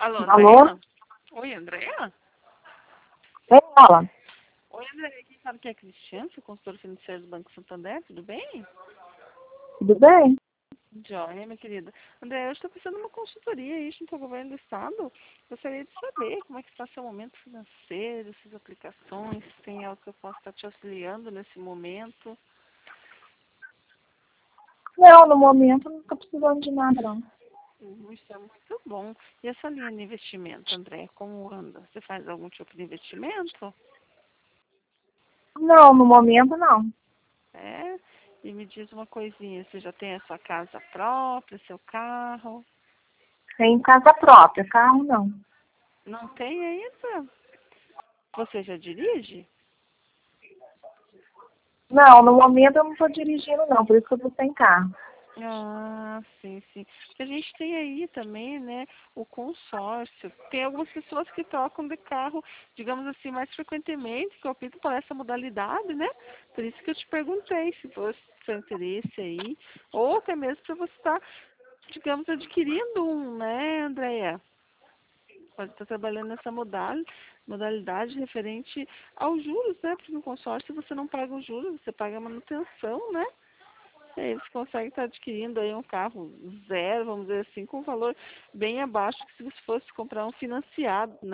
Alô, Alô? Andréia? Oi, Andréia? Quem fala? Oi, Andréia. Quem sabe que é a Cristiane, sou consultora financeira do Banco Santander, tudo bem? Tudo bem? Joia, minha querida. Andréia, eu estou precisando de uma consultoria aí junto ao governo do Estado. Gostaria de saber como é que está seu momento financeiro, suas aplicações, se tem algo que eu possa estar te auxiliando nesse momento. Não, no momento não estou precisando de nada, não. Isso é muito bom. E essa linha de investimento, Andréia, como anda? Você faz algum tipo de investimento? Não, no momento não. É? E me diz uma coisinha, você já tem a sua casa própria, seu carro? Tem casa própria, carro não. Não tem ainda? Você já dirige? Não, no momento eu não estou dirigindo não, por isso que eu estou sem carro. Ah, sim, sim. Porque a gente tem aí também, né, o consórcio. Tem algumas pessoas que trocam de carro, digamos assim, mais frequentemente, que optam por essa modalidade, né? Por isso que eu te perguntei se fosse seu interesse aí, ou até mesmo para você estar, digamos, adquirindo um, né, Andréia? Pode estar trabalhando nessa modalidade referente aos juros, né? Porque no consórcio você não paga os juros, você paga a manutenção, né? E aí você consegue estar adquirindo aí um carro zero, vamos dizer assim, com um valor bem abaixo que se você fosse comprar um financiado, né?